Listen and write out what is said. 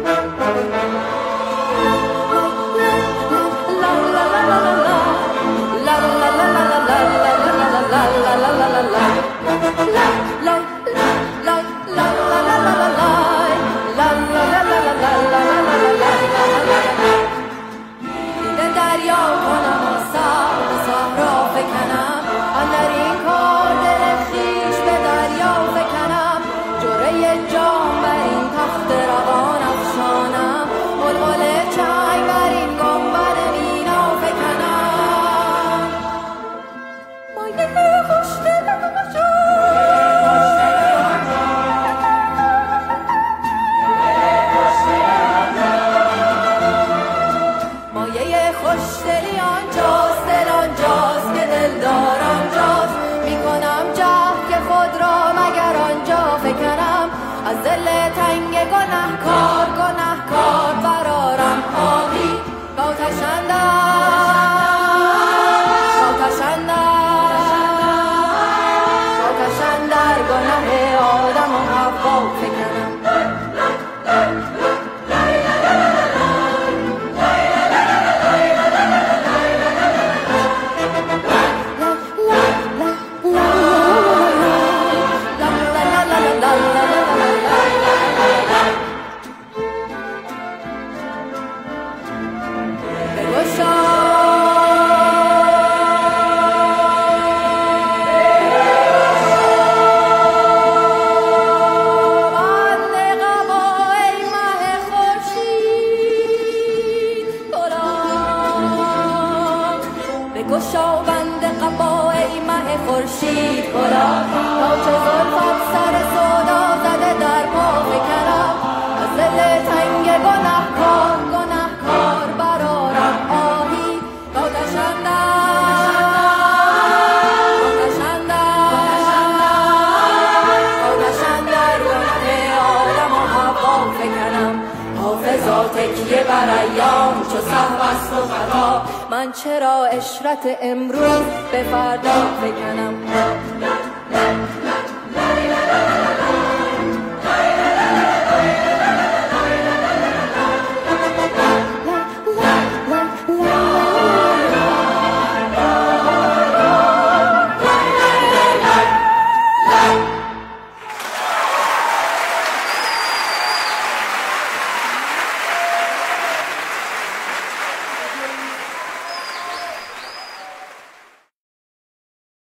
خوشدلی آنجاست، دل آنجاست که دلدار آنجاست. میکنم جهد که خود را مگر آنجا فکنم، از دل تنگ گنهکار گنهکار برارم آبی آتش اندر گناه آدم و حوا فکنم. گشا بند قبا ای مه خورشید کلا، تا چه زلفت سر سودا زده در پا فکنم. از دل تنگ گنهکار گنهکار برارم آهی آتش اندر گناه آدم و حوا فکنم. حافظا تکیه بر ایام چو سهو است و خطا، من چرا عشرت امروز به فردا فکنم.